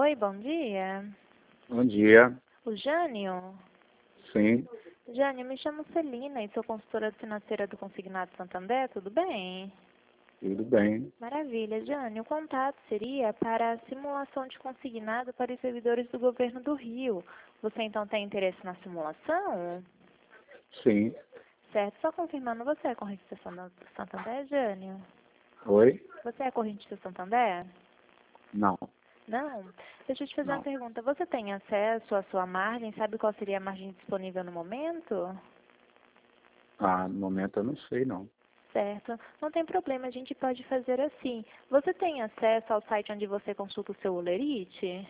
Oi, bom dia. Bom dia. O Jânio? Sim, Jânio, me chamo Celina e sou consultora financeira do Consignado Santander, tudo bem? tudo bem. Maravilha, Jânio. O contato seria para a simulação de consignado para os servidores do governo do Rio. Você então tem interesse na simulação? Sim. Certo, só confirmando, você é correntista Santander, Jânio? Oi? Você é correntista Santander? Não, Não? Deixa eu te fazer uma não. pergunta. Você tem acesso à sua margem? Sabe qual seria a margem disponível no momento? No momento eu não sei, não. Certo. Não tem problema, a gente pode fazer assim. Você tem acesso ao site onde você consulta o seu Olerite?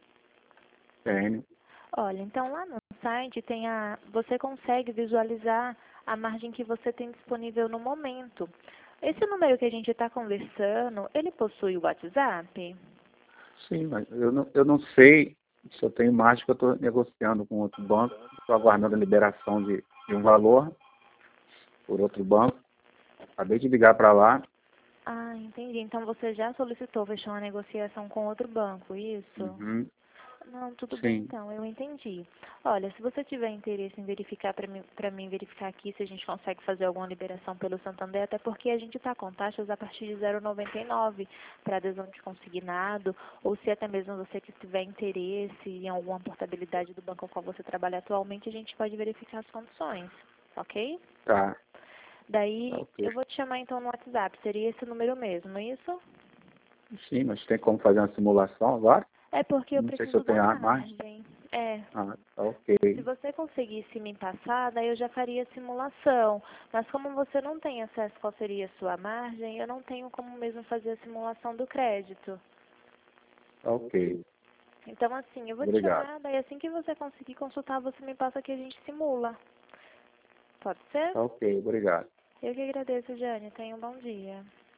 Tenho. Olha, então lá no site você consegue visualizar a margem que você tem disponível no momento. Esse número que a gente está conversando, ele possui o WhatsApp? Sim, mas eu não sei se eu tenho mais, que eu estou negociando com outro banco. Estou aguardando a liberação de um valor por outro banco. Acabei de ligar para lá. Ah, entendi. Então você já solicitou fechar uma negociação com outro banco, isso? Uhum. Não, tudo bem Sim, então, eu entendi. Olha, se você tiver interesse em verificar para mim verificar aqui se a gente consegue fazer alguma liberação pelo Santander, até porque a gente está com taxas a partir de 0,99 para adesão de consignado, ou se até mesmo você que tiver interesse em alguma portabilidade do banco ao qual você trabalha atualmente, a gente pode verificar as condições, ok? tá. Tá Daí ok. eu vou te chamar então no WhatsApp, seria esse número mesmo, isso? Sim, mas tem como fazer uma simulação agora? É porque eu Não sei se eu preciso da tenho a mais. margem. É. Tá ok. Se você conseguisse me passar, daí eu já faria a simulação. Mas como você não tem acesso qual seria a sua margem, eu não tenho como mesmo fazer a simulação do crédito. Tá ok. Então, assim, eu vou te Obrigado. chamar, daí assim que você conseguir consultar, você me passa que a gente simula. Pode ser? Tá ok, obrigado. Eu que agradeço, Jane. Tenha um bom dia.